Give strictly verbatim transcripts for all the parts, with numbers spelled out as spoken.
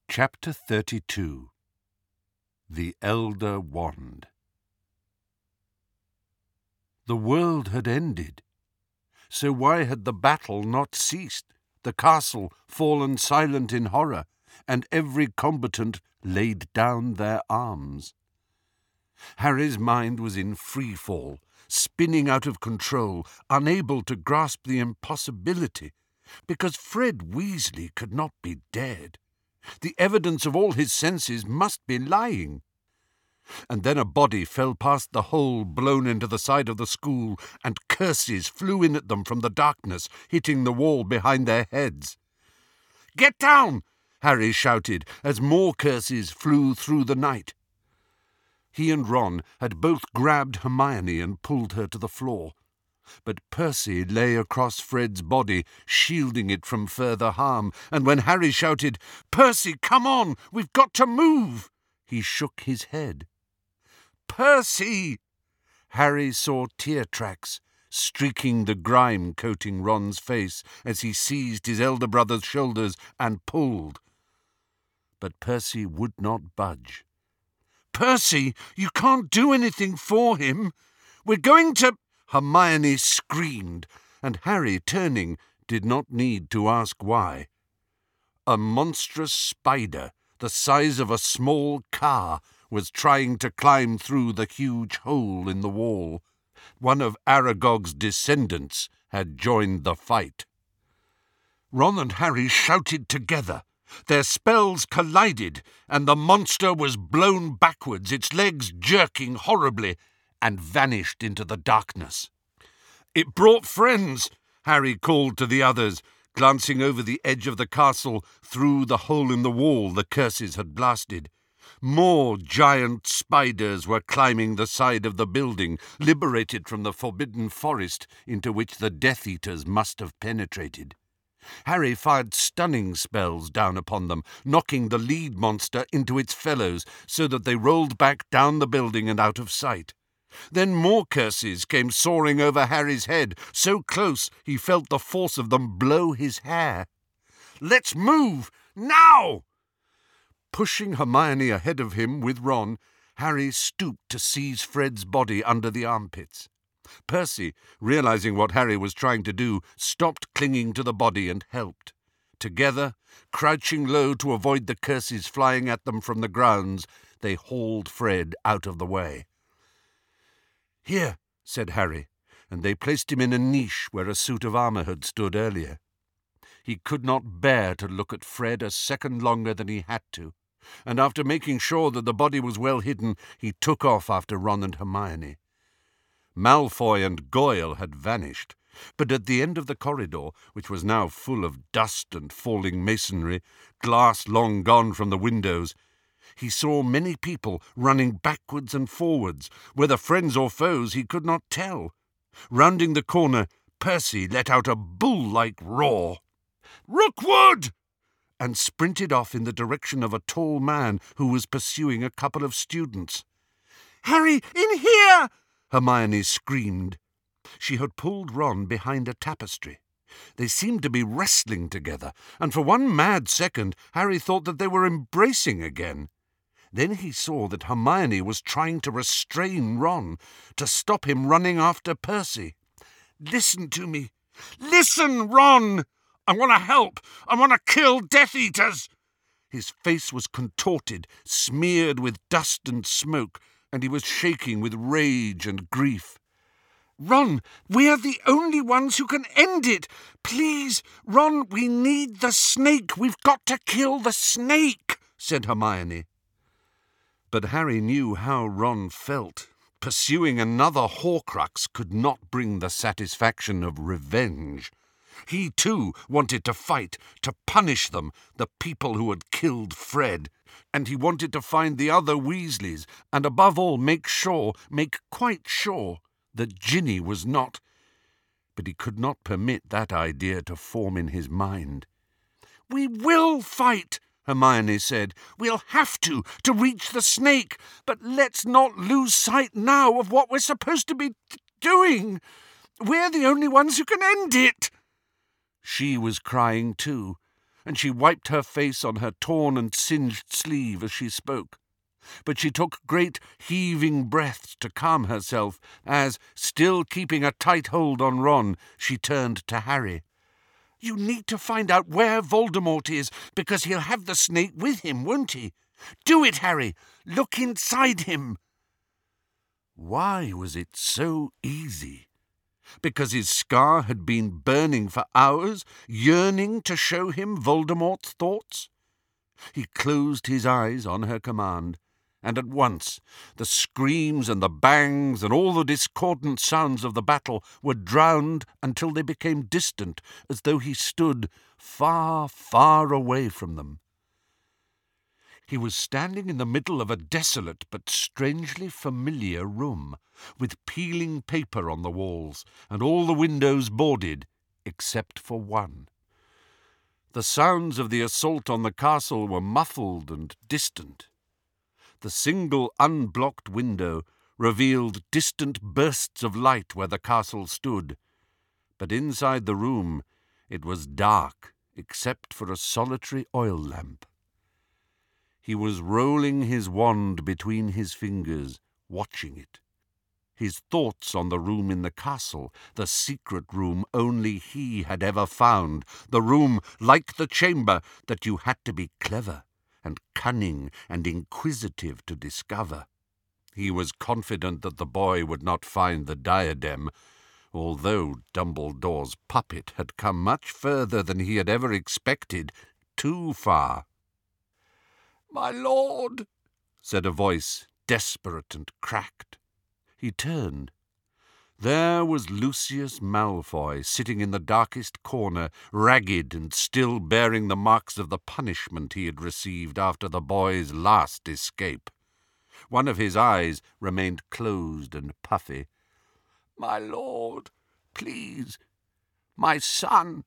Chapter thirty-two. The Elder Wand. The world had ended. So why had the battle not ceased, the castle fallen silent in horror, and every combatant laid down their arms? Harry's mind was in free fall, spinning out of control, unable to grasp the impossibility, because Fred Weasley could not be dead. The evidence of all his senses must be lying. And then a body fell past the hole blown into the side of the school, and curses flew in at them from the darkness, hitting the wall behind their heads. "Get down!" Harry shouted, as more curses flew through the night. He and Ron had both grabbed Hermione and pulled her to the floor. But Percy lay across Fred's body, shielding it from further harm, and when Harry shouted, "Percy, come on! We've got to move!" he shook his head. "Percy!" Harry saw tear tracks streaking the grime coating Ron's face as he seized his elder brother's shoulders and pulled. But Percy would not budge. "Percy, you can't do anything for him. We're going to—" Hermione screamed, and Harry, turning, did not need to ask why. A monstrous spider, the size of a small car, was trying to climb through the huge hole in the wall. One of Aragog's descendants had joined the fight. Ron and Harry shouted together. Their spells collided, and the monster was blown backwards, its legs jerking horribly, and vanished into the darkness. "It brought friends," Harry called to the others, glancing over the edge of the castle through the hole in the wall the curses had blasted. More giant spiders were climbing the side of the building, liberated from the forbidden forest into which the Death Eaters must have penetrated. Harry fired stunning spells down upon them, knocking the lead monster into its fellows so that they rolled back down the building and out of sight. Then more curses came soaring over Harry's head, so close he felt the force of them blow his hair. "Let's move! Now!" Pushing Hermione ahead of him with Ron, Harry stooped to seize Fred's body under the armpits. Percy, realizing what Harry was trying to do, stopped clinging to the body and helped. Together, crouching low to avoid the curses flying at them from the grounds, they hauled Fred out of the way. "Here," said Harry, and they placed him in a niche where a suit of armour had stood earlier. He could not bear to look at Fred a second longer than he had to, and after making sure that the body was well hidden, he took off after Ron and Hermione. Malfoy and Goyle had vanished, but at the end of the corridor, which was now full of dust and falling masonry, glass long gone from the windows, he saw many people running backwards and forwards, whether friends or foes he could not tell. Rounding the corner, Percy let out a bull-like roar. "Rookwood!" and sprinted off in the direction of a tall man who was pursuing a couple of students. "Harry, in here!" Hermione screamed. She had pulled Ron behind a tapestry. They seemed to be wrestling together, and for one mad second Harry thought that they were embracing again. Then he saw that Hermione was trying to restrain Ron, to stop him running after Percy. "Listen to me. Listen, Ron! I want to help. I want to kill Death Eaters." His face was contorted, smeared with dust and smoke, and he was shaking with rage and grief. "Ron, we're the only ones who can end it. Please, Ron, we need the snake. We've got to kill the snake," said Hermione. But Harry knew how Ron felt. Pursuing another Horcrux could not bring the satisfaction of revenge. He, too, wanted to fight, to punish them, the people who had killed Fred. And he wanted to find the other Weasleys, and above all make sure, make quite sure, that Ginny was not. But he could not permit that idea to form in his mind. "We will fight," Hermione said. "We'll have to, to reach the snake. But let's not lose sight now of what we're supposed to be doing. We're the only ones who can end it." She was crying too, and she wiped her face on her torn and singed sleeve as she spoke. But she took great heaving breaths to calm herself as, still keeping a tight hold on Ron, she turned to Harry. "You need to find out where Voldemort is, because he'll have the snake with him, won't he? Do it, Harry! Look inside him!" Why was it so easy? Because his scar had been burning for hours, yearning to show him Voldemort's thoughts? He closed his eyes on her command, and at once the screams and the bangs and all the discordant sounds of the battle were drowned until they became distant, as though he stood far, far away from them. He was standing in the middle of a desolate but strangely familiar room, with peeling paper on the walls and all the windows boarded, except for one. The sounds of the assault on the castle were muffled and distant. The single unblocked window revealed distant bursts of light where the castle stood, but inside the room it was dark except for a solitary oil lamp. He was rolling his wand between his fingers, watching it. His thoughts on the room in the castle, the secret room only he had ever found, the room, like the chamber, that you had to be clever and cunning and inquisitive to discover. He was confident that the boy would not find the diadem, although Dumbledore's puppet had come much further than he had ever expected, too far. "My lord," said a voice, desperate and cracked. He turned. There was Lucius Malfoy, sitting in the darkest corner, ragged and still bearing the marks of the punishment he had received after the boy's last escape. One of his eyes remained closed and puffy. "My lord, please, my son."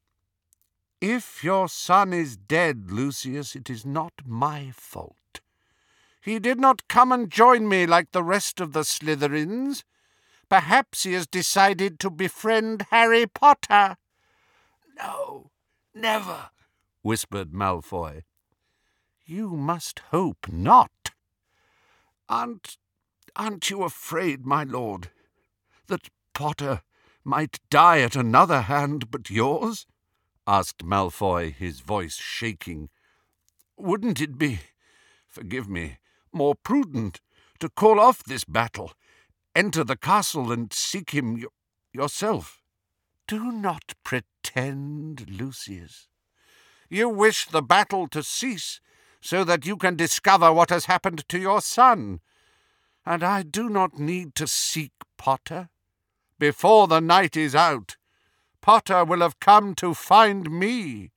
"If your son is dead, Lucius, it is not my fault. He did not come and join me like the rest of the Slytherins. Perhaps he has decided to befriend Harry Potter." "No, never," whispered Malfoy. "You must hope not." Aren't, aren't you afraid, my lord, that Potter might die at another hand but yours?" asked Malfoy, his voice shaking. "Wouldn't it be, forgive me, more prudent to call off this battle, enter the castle and seek him y- yourself?" "Do not pretend, Lucius. You wish the battle to cease so that you can discover what has happened to your son, and I do not need to seek Potter. Before the night is out, Potter will have come to find me."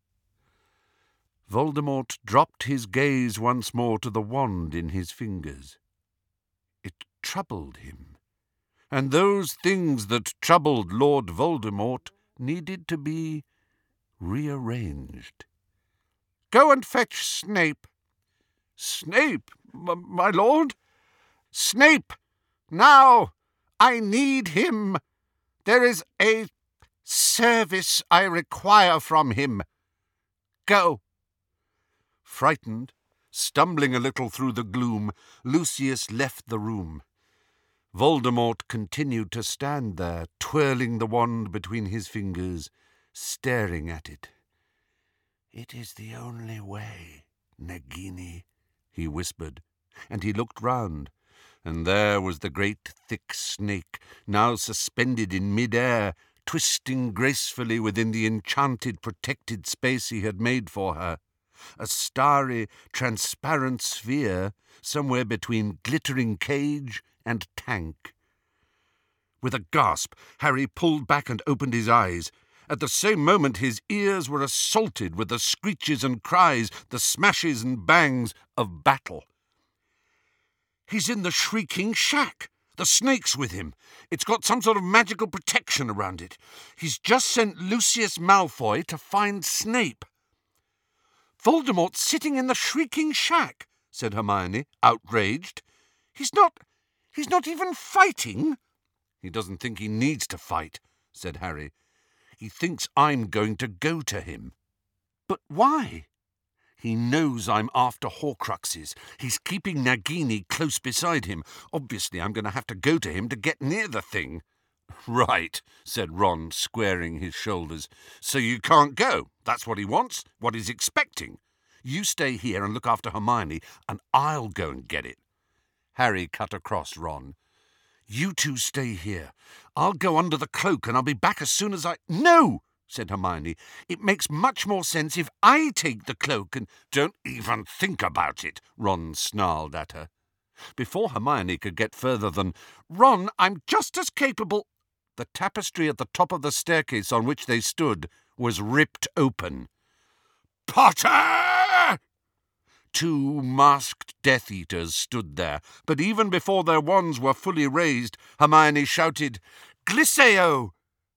Voldemort dropped his gaze once more to the wand in his fingers. It troubled him, and those things that troubled Lord Voldemort needed to be rearranged. "Go and fetch Snape." "Snape, m- my lord?" "Snape, now! I need him. There is a service I require from him. Go." Frightened, stumbling a little through the gloom, Lucius left the room. Voldemort continued to stand there, twirling the wand between his fingers, staring at it. "It is the only way, Nagini," he whispered, and he looked round, and there was the great thick snake, now suspended in mid-air, twisting gracefully within the enchanted protected space he had made for her, a starry, transparent sphere somewhere between glittering cage and tank. With a gasp, Harry pulled back and opened his eyes. At the same moment his ears were assaulted with the screeches and cries, the smashes and bangs of battle. "He's in the Shrieking Shack. The snake's with him. It's got some sort of magical protection around it. He's just sent Lucius Malfoy to find Snape." "Voldemort's sitting in the Shrieking Shack," said Hermione, outraged. He's not, he's not even fighting." "He doesn't think he needs to fight," said Harry. "He thinks I'm going to go to him." But why? He knows I'm after Horcruxes. He's keeping Nagini close beside him. Obviously, I'm going to have to go to him to get near the thing. Right, said Ron, squaring his shoulders. So you can't go. That's what he wants, what he's expecting. You stay here and look after Hermione, and I'll go and get it. Harry cut across Ron. You two stay here. I'll go under the cloak and I'll be back as soon as I... No, said Hermione. It makes much more sense if I take the cloak and... Don't even think about it, Ron snarled at her. Before Hermione could get further than, Ron, I'm just as capable... The tapestry at the top of the staircase on which they stood was ripped open. Potter! Two masked Death Eaters stood there, but even before their wands were fully raised, Hermione shouted, Glisseo!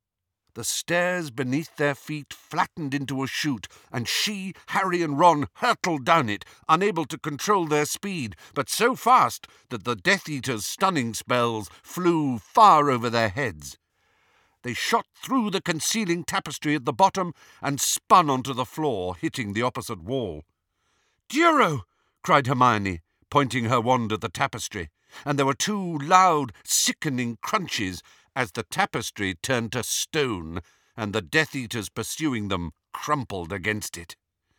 The stairs beneath their feet flattened into a chute, and she, Harry and Ron hurtled down it, unable to control their speed, but so fast that the Death Eaters' stunning spells flew far over their heads. They shot through the concealing tapestry at the bottom and spun onto the floor, hitting the opposite wall. Duro! Cried Hermione, pointing her wand at the tapestry, and there were two loud, sickening crunches as the tapestry turned to stone and the Death Eaters pursuing them crumpled against it.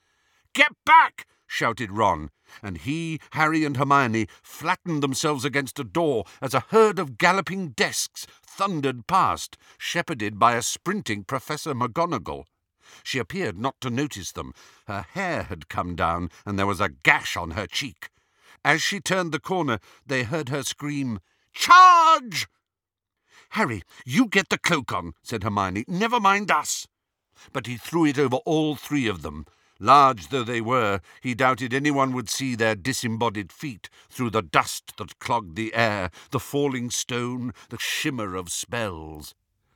Get back! Shouted Ron, and he, Harry and Hermione flattened themselves against a door as a herd of galloping desks thundered past, shepherded by a sprinting Professor McGonagall. She appeared not to notice them. Her hair had come down, and there was a gash on her cheek. As she turned the corner, they heard her scream, Charge! Harry, you get the cloak on, said Hermione. Never mind us. But he threw it over all three of them. Large though they were, he doubted anyone would see their disembodied feet through the dust that clogged the air, the falling stone, the shimmer of spells.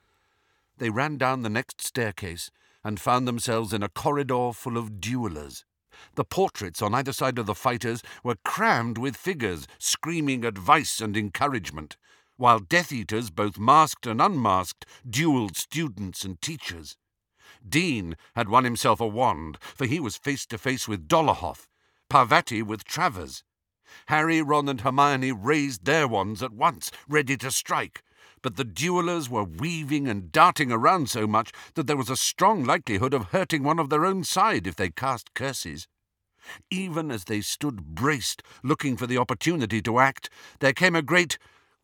They ran down the next staircase and found themselves in a corridor full of duellers. The portraits on either side of the fighters were crammed with figures, screaming advice and encouragement, while Death Eaters, both masked and unmasked, duelled students and teachers. Dean had won himself a wand, for he was face to face with Dolohov, Parvati with Travers. Harry, Ron and Hermione raised their wands at once, ready to strike, but the duellers were weaving and darting around so much that there was a strong likelihood of hurting one of their own side if they cast curses. Even as they stood braced, looking for the opportunity to act, there came a great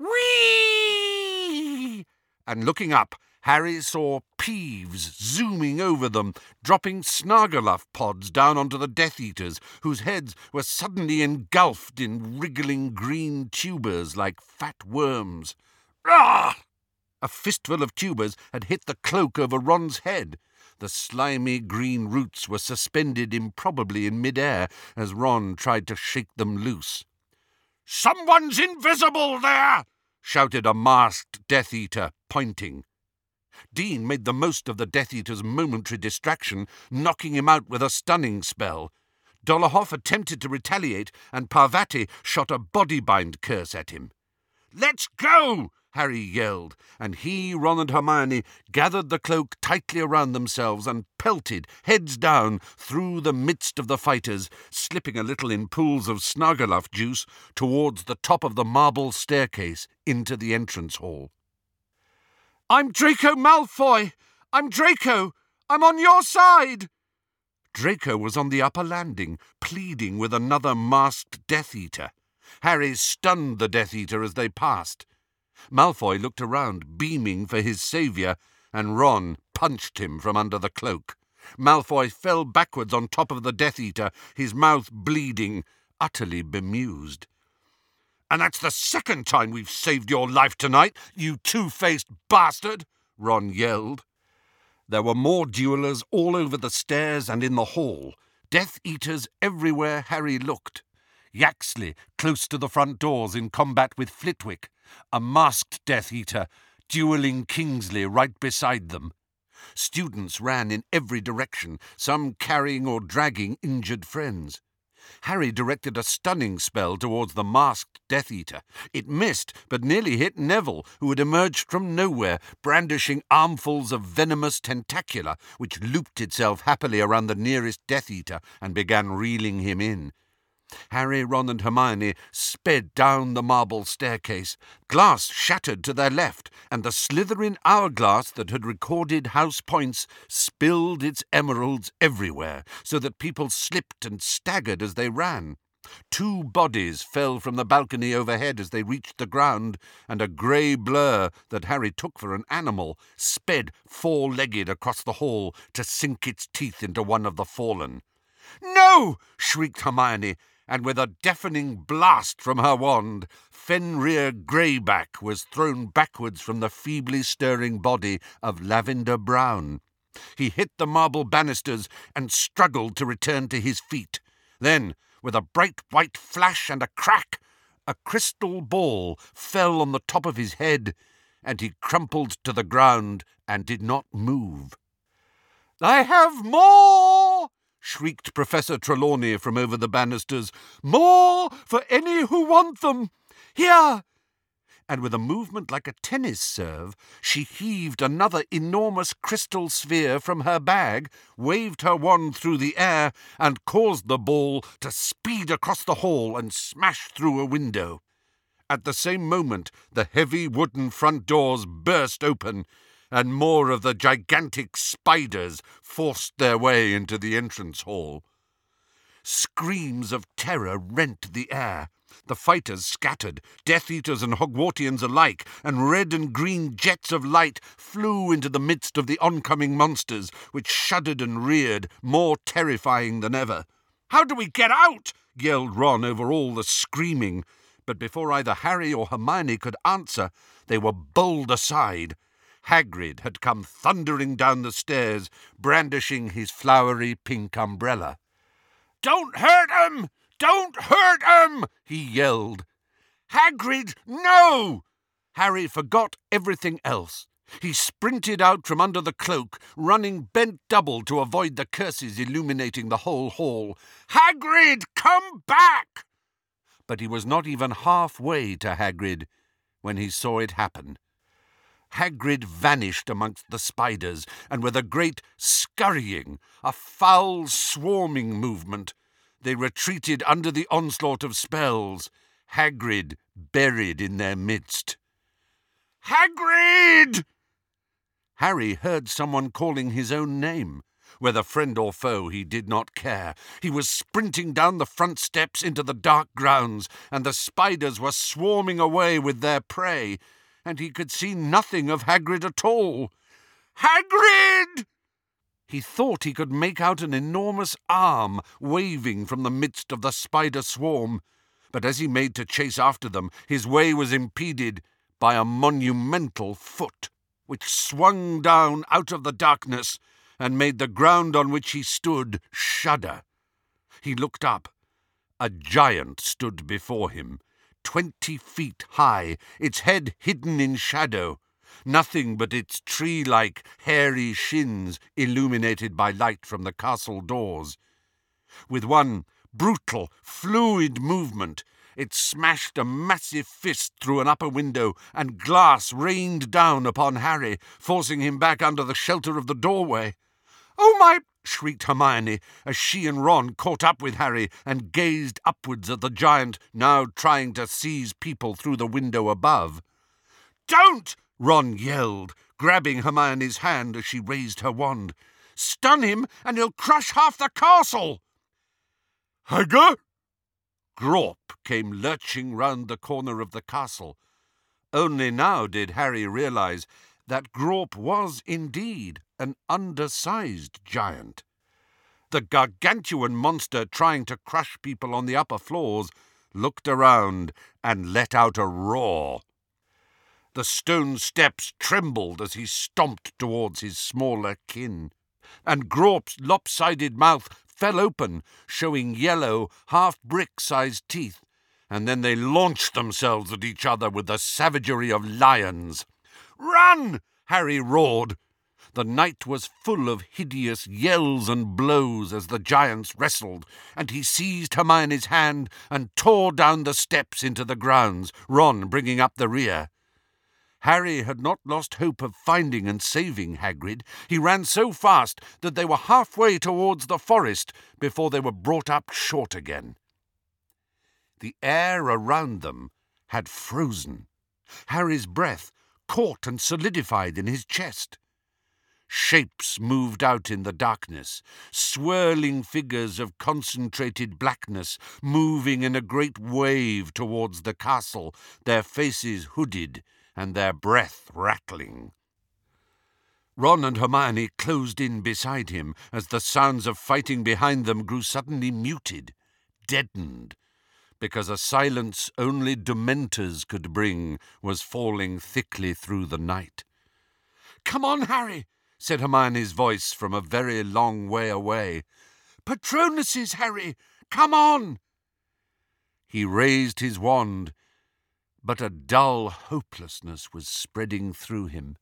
whee! And looking up, Harry saw Peeves zooming over them, dropping Snargaluff pods down onto the Death Eaters, whose heads were suddenly engulfed in wriggling green tubers like fat worms. Ah! A fistful of tubers had hit the cloak over Ron's head. The slimy green roots were suspended improbably in mid-air as Ron tried to shake them loose. "Someone's invisible there!" shouted a masked Death Eater, pointing. Dean made the most of the Death Eater's momentary distraction, knocking him out with a stunning spell. Dolohov attempted to retaliate, and Parvati shot a body-bind curse at him. "Let's go!" Harry yelled, and he, Ron and Hermione gathered the cloak tightly around themselves and pelted, heads down, through the midst of the fighters, slipping a little in pools of Snargaluff juice towards the top of the marble staircase into the entrance hall. "I'm Draco Malfoy! I'm Draco! I'm on your side!" Draco was on the upper landing, pleading with another masked Death Eater. Harry stunned the Death Eater as they passed. Malfoy looked around, beaming for his saviour, and Ron punched him from under the cloak. Malfoy fell backwards on top of the Death Eater, his mouth bleeding, utterly bemused. "And that's the second time we've saved your life tonight, you two-faced bastard!" Ron yelled. There were more duellers all over the stairs and in the hall, Death Eaters everywhere Harry looked. Yaxley close to the front doors in combat with Flitwick, a masked Death Eater duelling Kingsley right beside them. Students ran in every direction, some carrying or dragging injured friends. Harry directed a stunning spell towards the masked Death Eater. It missed, but nearly hit Neville, who had emerged from nowhere, brandishing armfuls of venomous tentacula, which looped itself happily around the nearest Death Eater and began reeling him in. Harry, Ron and Hermione sped down the marble staircase. Glass shattered to their left, and the Slytherin hourglass that had recorded house points spilled its emeralds everywhere, so that people slipped and staggered as they ran. Two bodies fell from the balcony overhead as they reached the ground, and a grey blur that Harry took for an animal sped four-legged across the hall to sink its teeth into one of the fallen. "No!" shrieked Hermione, and with a deafening blast from her wand, Fenrir Greyback was thrown backwards from the feebly stirring body of Lavender Brown. He hit the marble banisters and struggled to return to his feet. Then, with a bright white flash and a crack, a crystal ball fell on the top of his head, and he crumpled to the ground and did not move. "I have more!" shrieked Professor Trelawney from over the banisters. "More for any who want them! Here!" And with a movement like a tennis serve, she heaved another enormous crystal sphere from her bag, waved her wand through the air, and caused the ball to speed across the hall and smash through a window. At the same moment, the heavy wooden front doors burst open, and more of the gigantic spiders forced their way into the entrance hall. Screams of terror rent the air. The fighters scattered, Death Eaters and Hogwartians alike, and red and green jets of light flew into the midst of the oncoming monsters, which shuddered and reared, more terrifying than ever. "How do we get out?" yelled Ron over all the screaming. But before either Harry or Hermione could answer, they were bowled aside. Hagrid had come thundering down the stairs, brandishing his flowery pink umbrella. "Don't hurt him! Don't hurt him!" he yelled. "Hagrid, no!" Harry forgot everything else. He sprinted out from under the cloak, running bent double to avoid the curses illuminating the whole hall. "Hagrid, come back!" But he was not even halfway to Hagrid when he saw it happen. Hagrid vanished amongst the spiders, and with a great scurrying, a foul swarming movement, they retreated under the onslaught of spells, Hagrid buried in their midst. "Hagrid!" Harry heard someone calling his own name. Whether friend or foe, he did not care. He was sprinting down the front steps into the dark grounds, and the spiders were swarming away with their prey, and he could see nothing of Hagrid at all. "Hagrid!" He thought he could make out an enormous arm waving from the midst of the spider swarm, but as he made to chase after them, his way was impeded by a monumental foot, which swung down out of the darkness and made the ground on which he stood shudder. He looked up. A giant stood before him, twenty feet high, its head hidden in shadow, nothing but its tree-like, hairy shins illuminated by light from the castle doors. With one brutal, fluid movement, it smashed a massive fist through an upper window, and glass rained down upon Harry, forcing him back under the shelter of the doorway. "Oh, my!" shrieked Hermione, as she and Ron caught up with Harry and gazed upwards at the giant, now trying to seize people through the window above. "Don't!" Ron yelled, grabbing Hermione's hand as she raised her wand. "Stun him, and he'll crush half the castle!" "Hagrid!" Grawp came lurching round the corner of the castle. Only now did Harry realise that Grawp was indeed an undersized giant. The gargantuan monster trying to crush people on the upper floors looked around and let out a roar. The stone steps trembled as he stomped towards his smaller kin, and Grawp's lopsided mouth fell open, showing yellow, half-brick-sized teeth, and then they launched themselves at each other with the savagery of lions. "Run!" Harry roared. The night was full of hideous yells and blows as the giants wrestled, and he seized Hermione's hand and tore down the steps into the grounds, Ron bringing up the rear. Harry had not lost hope of finding and saving Hagrid. He ran so fast that they were halfway towards the forest before they were brought up short again. The air around them had frozen. Harry's breath caught and solidified in his chest. Shapes moved out in the darkness, swirling figures of concentrated blackness moving in a great wave towards the castle, their faces hooded and their breath rattling. Ron and Hermione closed in beside him as the sounds of fighting behind them grew suddenly muted, deadened, because a silence only Dementors could bring was falling thickly through the night. "Come on, Harry," said Hermione's voice from a very long way away. "Patronuses, Harry! Come on!" He raised his wand, but a dull hopelessness was spreading through him.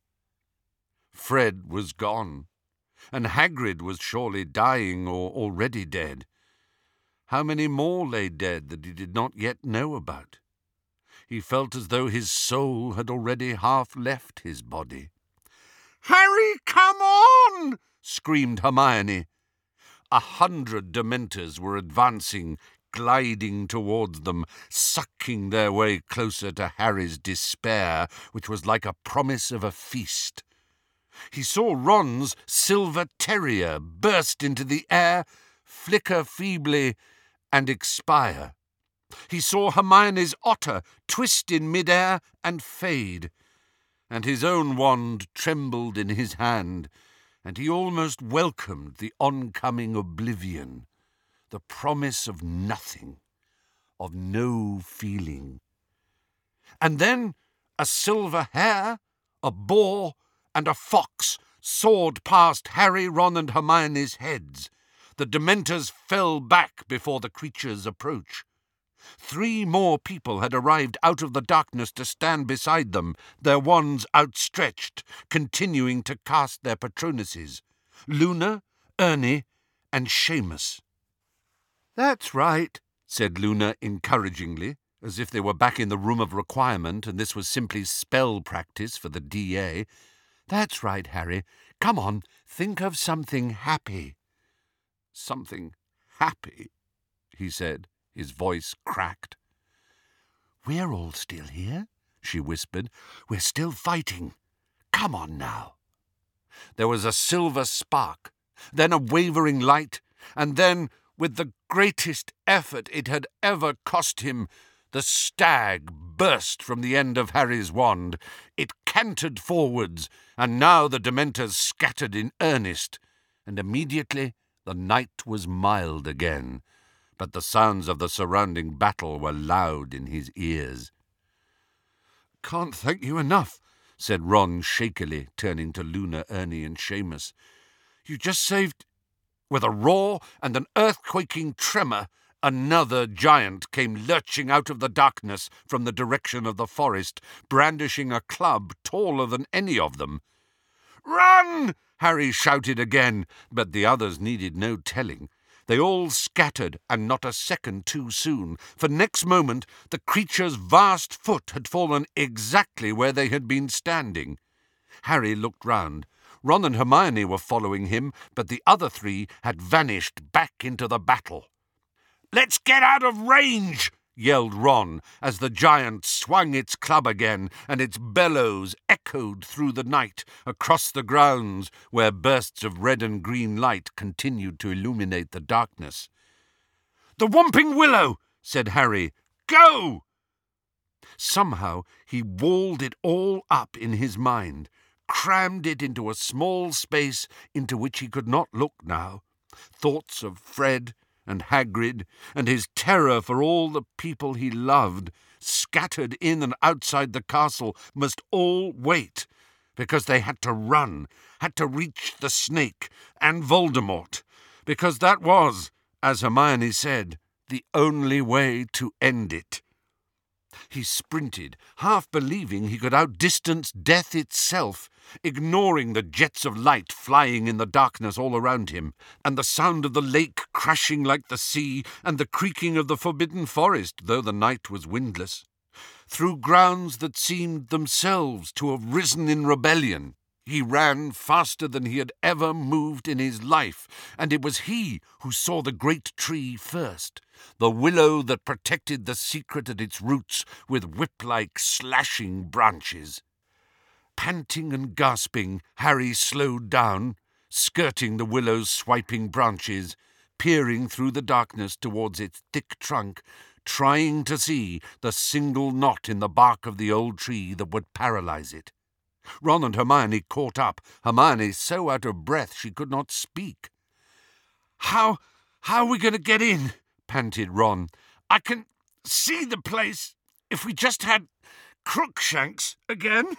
Fred was gone, and Hagrid was surely dying or already dead. How many more lay dead that he did not yet know about? He felt as though his soul had already half left his body. "Harry, come on!" screamed Hermione. A hundred Dementors were advancing, gliding towards them, sucking their way closer to Harry's despair, which was like a promise of a feast. He saw Ron's silver terrier burst into the air, flicker feebly, and expire. He saw Hermione's otter twist in mid-air and fade, and his own wand trembled in his hand, and he almost welcomed the oncoming oblivion, the promise of nothing, of no feeling. And then a silver hare, a boar, and a fox soared past Harry, Ron, and Hermione's heads. The Dementors fell back before the creature's approach. Three more people had arrived out of the darkness to stand beside them, their wands outstretched, continuing to cast their Patronuses. Luna, Ernie, and Seamus. "That's right," said Luna encouragingly, as if they were back in the room of requirement and this was simply spell practice for the D A. "That's right, Harry. Come on, think of something happy." "Something happy," he said. His voice cracked. "We're all still here," she whispered. "We're still fighting. Come on now." There was a silver spark, then a wavering light, and then, with the greatest effort it had ever cost him, the stag burst from the end of Harry's wand. It cantered forwards, and now the Dementors scattered in earnest, and immediately the night was mild again. But the sounds of the surrounding battle were loud in his ears. "Can't thank you enough," said Ron shakily, turning to Luna, Ernie, and Seamus. "You just saved—" With a roar and an earthquaking tremor, another giant came lurching out of the darkness from the direction of the forest, brandishing a club taller than any of them. "Run!" Harry shouted again, but the others needed no telling. They all scattered, and not a second too soon, for next moment the creature's vast foot had fallen exactly where they had been standing. Harry looked round. Ron and Hermione were following him, but the other three had vanished back into the battle. "Let's get out of range!" yelled Ron, as the giant swung its club again, and its bellows echoed through the night across the grounds where bursts of red and green light continued to illuminate the darkness. "The Whomping Willow!" said Harry. "Go!" Somehow he walled it all up in his mind, crammed it into a small space into which he could not look now. Thoughts of Fred and Hagrid, and his terror for all the people he loved, scattered in and outside the castle, must all wait, because they had to run, had to reach the snake and Voldemort, because that was, as Hermione said, the only way to end it. He sprinted, half believing he could outdistance death itself, ignoring the jets of light flying in the darkness all around him, and the sound of the lake crashing like the sea, and the creaking of the forbidden forest, though the night was windless. Through grounds that seemed themselves to have risen in rebellion, he ran faster than he had ever moved in his life, and it was he who saw the great tree first, the willow that protected the secret at its roots with whip-like slashing branches. Panting and gasping, Harry slowed down, skirting the willow's swiping branches, peering through the darkness towards its thick trunk, trying to see the single knot in the bark of the old tree that would paralyze it. Ron and Hermione caught up, Hermione so out of breath she could not speak. How, how are we going to get in? Panted Ron. I can see the place if we just had Crookshanks again.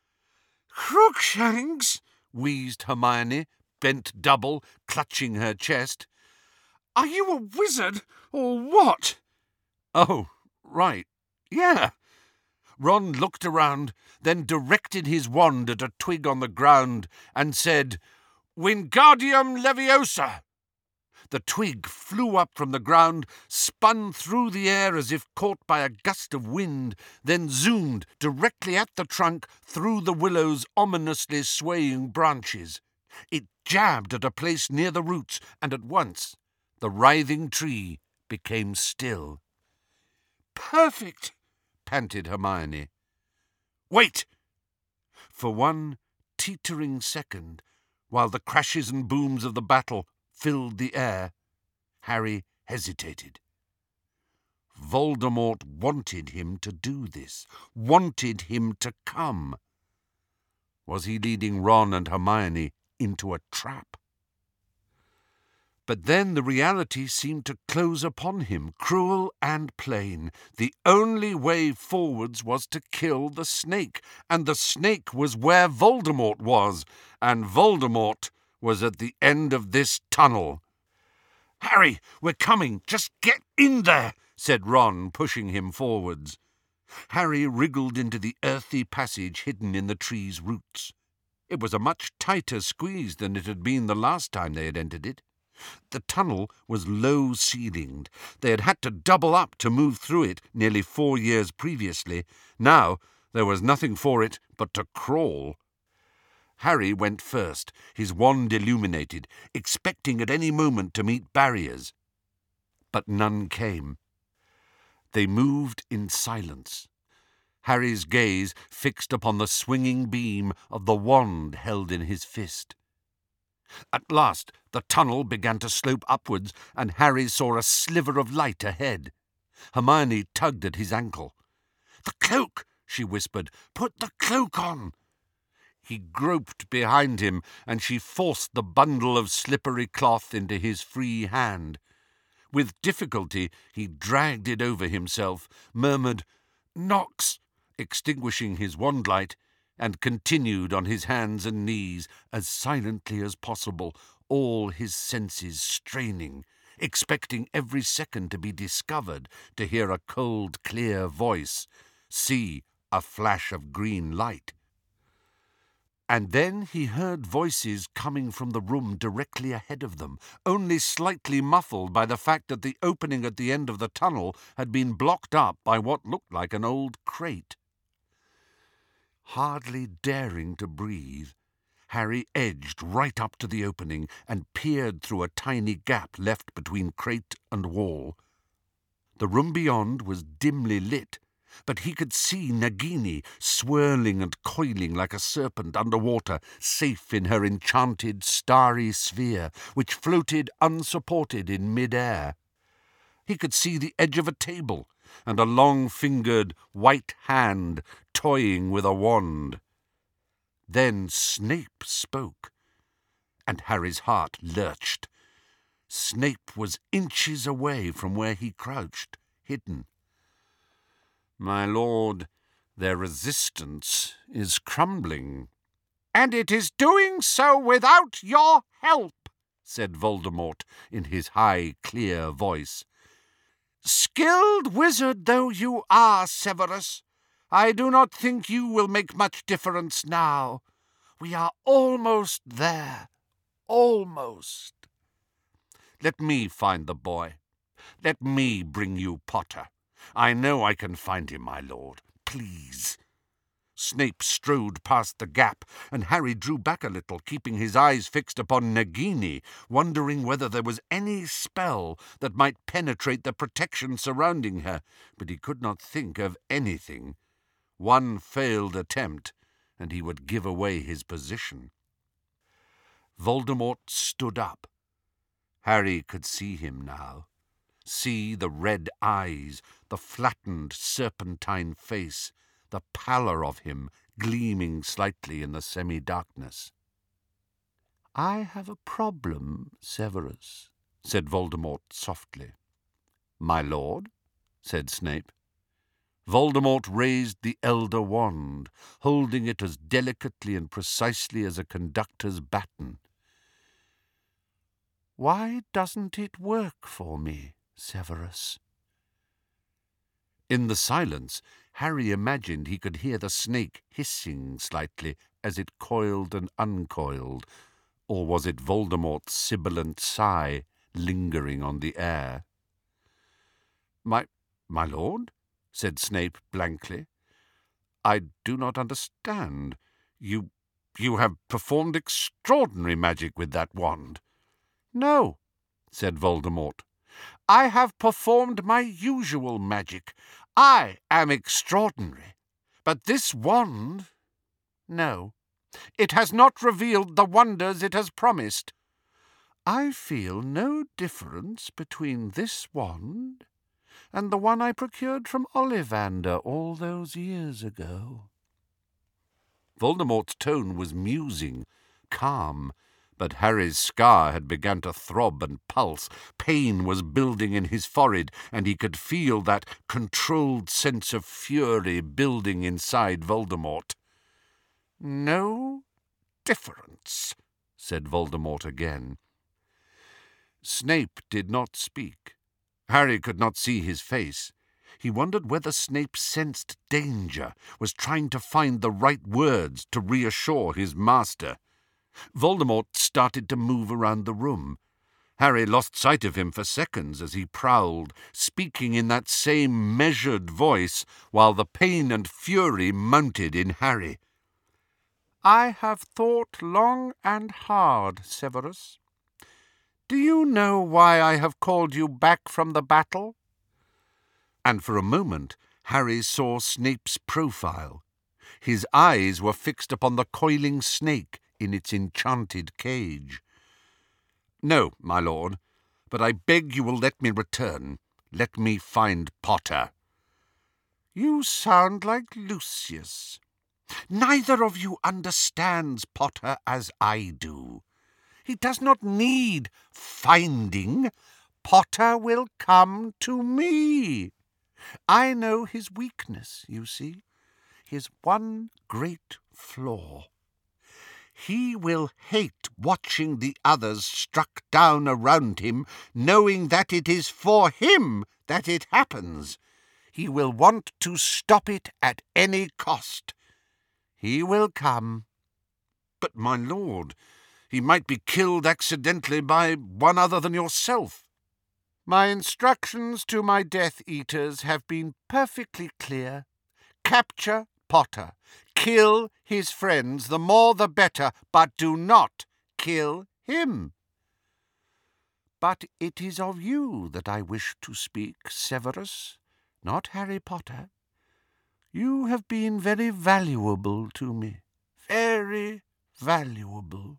Crookshanks? Wheezed Hermione, bent double, clutching her chest. Are you a wizard or what? Oh, right, yeah. Ron looked around, then directed his wand at a twig on the ground and said, Wingardium Leviosa! The twig flew up from the ground, spun through the air as if caught by a gust of wind, then zoomed directly at the trunk through the willow's ominously swaying branches. It jabbed at a place near the roots, and at once the writhing tree became still. Perfect! Panted Hermione. Wait! For one teetering second, while the crashes and booms of the battle filled the air, Harry hesitated. Voldemort wanted him to do this, wanted him to come. Was he leading Ron and Hermione into a trap? But then the reality seemed to close upon him, cruel and plain. The only way forwards was to kill the snake, and the snake was where Voldemort was, and Voldemort was at the end of this tunnel. Harry, we're coming, just get in there, said Ron, pushing him forwards. Harry wriggled into the earthy passage hidden in the tree's roots. It was a much tighter squeeze than it had been the last time they had entered it. The tunnel was low-ceilinged. They had had to double up to move through it nearly four years previously. Now there was nothing for it but to crawl. Harry went first, his wand illuminated, expecting at any moment to meet barriers. But none came. They moved in silence, Harry's gaze fixed upon the swinging beam of the wand held in his fist. At last the tunnel began to slope upwards, and Harry saw a sliver of light ahead. Hermione tugged at his ankle. "The cloak!" she whispered. "Put the cloak on!" He groped behind him, and she forced the bundle of slippery cloth into his free hand. With difficulty he dragged it over himself, murmured, "Nox," extinguishing his wand light, and continued on his hands and knees as silently as possible, all his senses straining, expecting every second to be discovered, to hear a cold, clear voice, see a flash of green light. And then he heard voices coming from the room directly ahead of them, only slightly muffled by the fact that the opening at the end of the tunnel had been blocked up by what looked like an old crate. Hardly daring to breathe, Harry edged right up to the opening and peered through a tiny gap left between crate and wall. The room beyond was dimly lit, but he could see Nagini swirling and coiling like a serpent underwater, safe in her enchanted starry sphere, which floated unsupported in mid-air. He could see the edge of a table and a long-fingered white hand toying with a wand. Then Snape spoke, and Harry's heart lurched. Snape was inches away from where he crouched, hidden. "My lord, their resistance is crumbling." "And it is doing so without your help," said Voldemort in his high, clear voice. Skilled wizard though you are, Severus, I do not think you will make much difference now. We are almost there. Almost. Let me find the boy. Let me bring you Potter. I know I can find him, my lord. Please. Snape strode past the gap, and Harry drew back a little, keeping his eyes fixed upon Nagini, wondering whether there was any spell that might penetrate the protection surrounding her, but he could not think of anything. One failed attempt, and he would give away his position. Voldemort stood up. Harry could see him now, see the red eyes, the flattened serpentine face, the pallor of him gleaming slightly in the semi-darkness. "I have a problem, Severus," said Voldemort softly. "My lord?" said Snape. Voldemort raised the Elder Wand, holding it as delicately and precisely as a conductor's baton. "Why doesn't it work for me, Severus?" In the silence, Harry imagined he could hear the snake hissing slightly as it coiled and uncoiled, or was it Voldemort's sibilant sigh lingering on the air? My, my lord?" said Snape blankly. "I do not understand. You, you have performed extraordinary magic with that wand." "No," said Voldemort. "I have performed my usual magic. I am extraordinary. But this wand, no, it has not revealed the wonders it has promised. I feel no difference between this wand and the one I procured from Ollivander all those years ago." Voldemort's tone was musing, calm, but Harry's scar had begun to throb and pulse. Pain was building in his forehead, and he could feel that controlled sense of fury building inside Voldemort. "No difference," said Voldemort again. Snape did not speak. Harry could not see his face. He wondered whether Snape sensed danger, was trying to find the right words to reassure his master. Voldemort started to move around the room. Harry lost sight of him for seconds as he prowled, speaking in that same measured voice, while the pain and fury mounted in Harry. "I have thought long and hard, Severus. Do you know why I have called you back from the battle?" And for a moment Harry saw Snape's profile. His eyes were fixed upon the coiling snake in its enchanted cage. "No, my lord, but I beg you will let me return. Let me find Potter." "You sound like Lucius. Neither of you understands Potter as I do. He does not need finding. Potter will come to me. I know his weakness, you see, his one great flaw. He will hate watching the others struck down around him, knowing that it is for him that it happens. He will want to stop it at any cost. He will come." "But, my lord, he might be killed accidentally by one other than yourself." "My instructions to my Death Eaters have been perfectly clear. Capture Potter. Kill his friends, the more the better, but do not kill him." "But it is of you that I wish to speak, Severus, not Harry Potter. You have been very valuable to me, very valuable."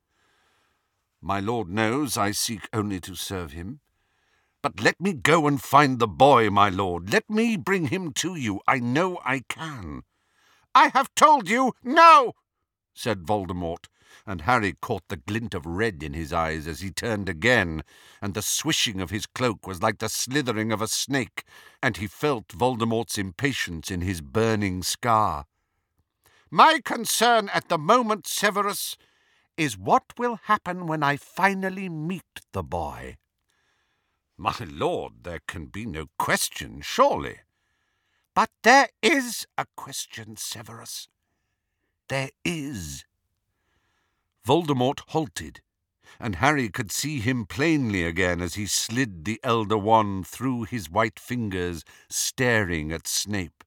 "My lord knows I seek only to serve him. But let me go and find the boy, my lord. Let me bring him to you. I know I can." "I have told you no," said Voldemort, and Harry caught the glint of red in his eyes as he turned again, and the swishing of his cloak was like the slithering of a snake, and he felt Voldemort's impatience in his burning scar. "My concern at the moment, Severus, is what will happen when I finally meet the boy." My lord, there can be no question, surely. But there is a question, Severus. There is. Voldemort halted, and Harry could see him plainly again as he slid the Elder Wand through his white fingers, staring at Snape.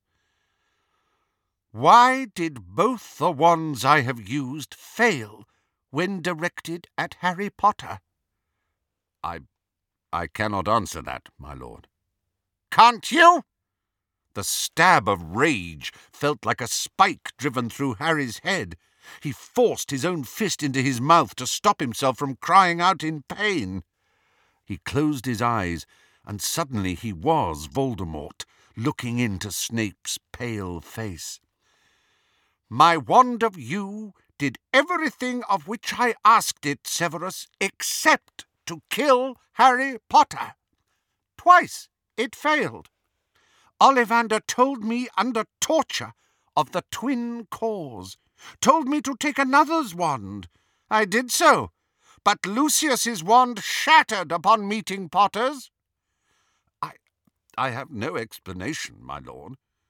Why did both the wands I have used fail when directed at Harry Potter? I... I cannot answer that, my lord. Can't you? The stab of rage felt like a spike driven through Harry's head. He forced his own fist into his mouth to stop himself from crying out in pain. He closed his eyes, and suddenly he was Voldemort, looking into Snape's pale face. My wand of you did everything of which I asked it, Severus, except to kill Harry Potter. Twice it failed. Ollivander told me under torture of the twin cause, told me to take another's wand. I did so, but Lucius's wand shattered upon meeting Potter's. I, I have no explanation, my lord.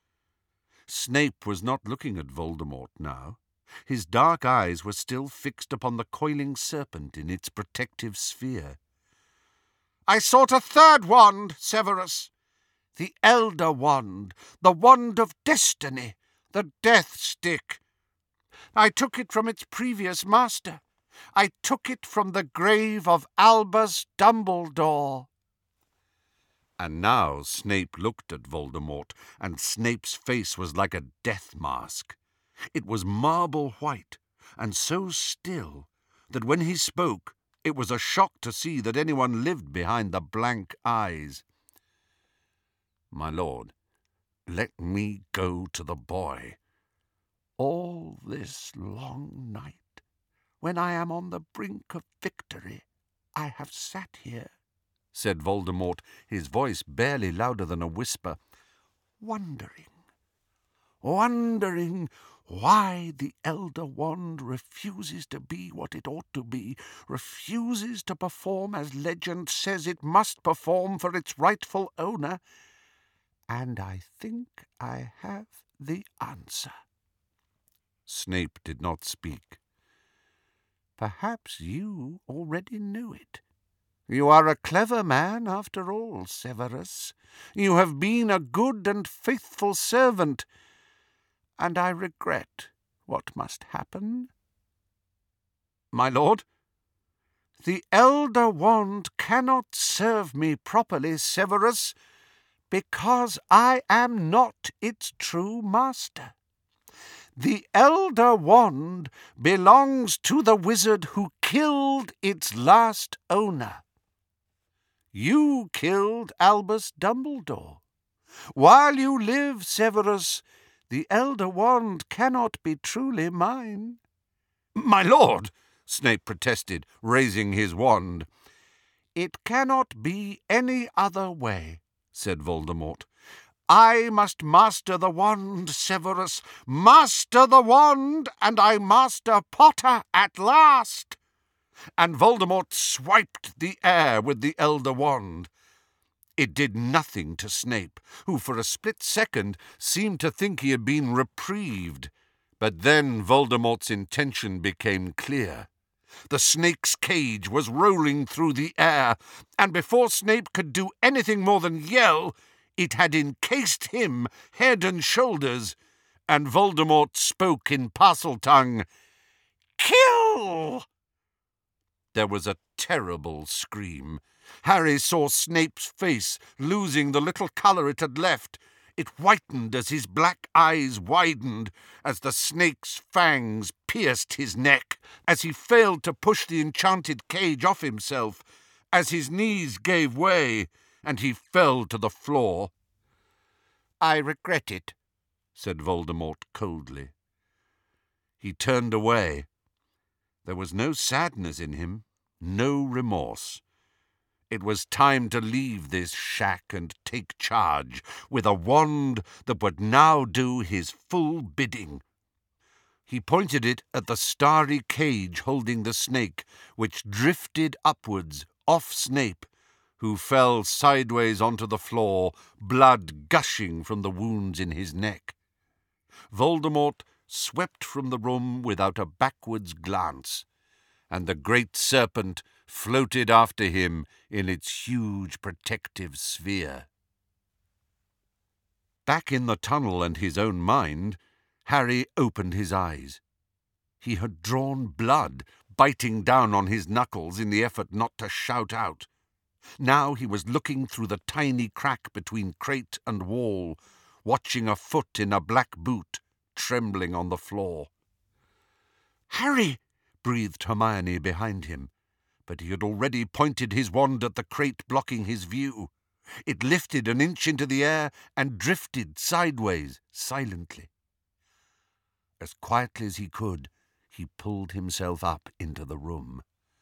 Snape was not looking at Voldemort now. His dark eyes were still fixed upon the coiling serpent in its protective sphere. I sought a third wand, Severus. The Elder Wand, the Wand of Destiny, the Death Stick. I took it from its previous master. I took it from the grave of Albus Dumbledore. And now Snape looked at Voldemort, and Snape's face was like a death mask. It was marble white, and so still, that when he spoke, it was a shock to see that anyone lived behind the blank eyes. My lord, let me go to the boy. All this long night, when I am on the brink of victory, I have sat here, said Voldemort, his voice barely louder than a whisper, wondering, wondering why the Elder Wand refuses to be what it ought to be, refuses to perform as legend says it must perform for its rightful owner, and I think I have the answer. Snape did not speak. Perhaps you already knew it. You are a clever man, after all, Severus. You have been a good and faithful servant, and I regret what must happen. My lord, the Elder Wand cannot serve me properly, Severus, because I am not its true master. The Elder Wand belongs to the wizard who killed its last owner. You killed Albus Dumbledore. While you live, Severus, the Elder Wand cannot be truly mine. My lord, Snape protested, raising his wand. It cannot be any other way, said Voldemort. I must master the wand, Severus, master the wand, and I master Potter at last. And Voldemort swiped the air with the Elder Wand. It did nothing to Snape, who for a split second seemed to think he had been reprieved. But then Voldemort's intention became clear. The snake's cage was rolling through the air, and before Snape could do anything more than yell, it had encased him head and shoulders, and Voldemort spoke in Parseltongue, "Kill!" There was a terrible scream. Harry saw Snape's face losing the little colour it had left. It whitened as his black eyes widened, as the snake's fangs pierced his neck, as he failed to push the enchanted cage off himself, as his knees gave way, and he fell to the floor. "I regret it," said Voldemort coldly. He turned away. There was no sadness in him, no remorse. It was time to leave this shack and take charge, with a wand that would now do his full bidding. He pointed it at the starry cage holding the snake, which drifted upwards, off Snape, who fell sideways onto the floor, blood gushing from the wounds in his neck. Voldemort swept from the room without a backwards glance, and the great serpent floated after him in its huge protective sphere. Back in the tunnel and his own mind, Harry opened his eyes. He had drawn blood, biting down on his knuckles in the effort not to shout out. Now he was looking through the tiny crack between crate and wall, watching a foot in a black boot trembling on the floor. "Harry!" breathed Hermione behind him, but he had already pointed his wand at the crate blocking his view. It lifted an inch into the air and drifted sideways, silently. As quietly as he could, he pulled himself up into the room.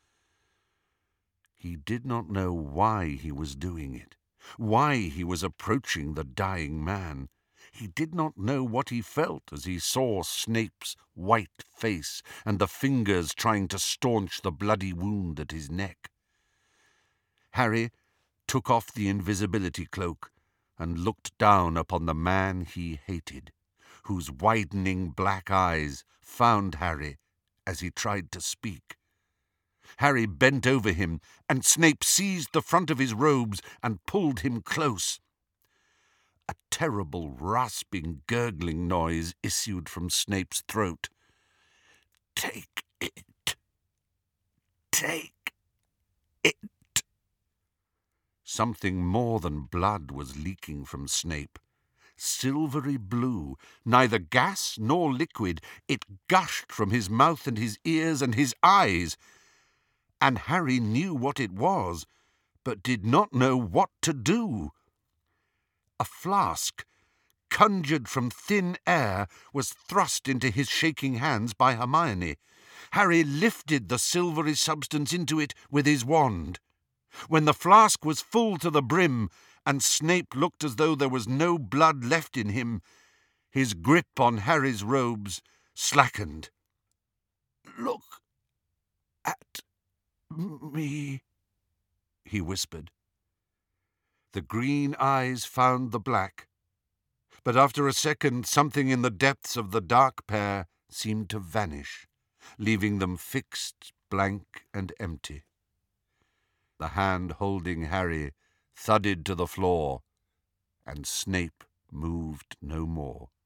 He did not know why he was doing it, why he was approaching the dying man. He did not know what he felt as he saw Snape's white face and the fingers trying to staunch the bloody wound at his neck. Harry took off the invisibility cloak and looked down upon the man he hated, whose widening black eyes found Harry as he tried to speak. Harry bent over him, and Snape seized the front of his robes and pulled him close. A terrible, rasping, gurgling noise issued from Snape's throat. "Take it! Take it!" Something more than blood was leaking from Snape. Silvery blue, neither gas nor liquid, it gushed from his mouth and his ears and his eyes. And Harry knew what it was, but did not know what to do. A flask, conjured from thin air, was thrust into his shaking hands by Hermione. Harry lifted the silvery substance into it with his wand. When the flask was full to the brim, and Snape looked as though there was no blood left in him, his grip on Harry's robes slackened. "Look at me," he whispered. The green eyes found the black, but after a second something in the depths of the dark pair seemed to vanish, leaving them fixed, blank and empty. The hand holding Harry thudded to the floor, and Snape moved no more.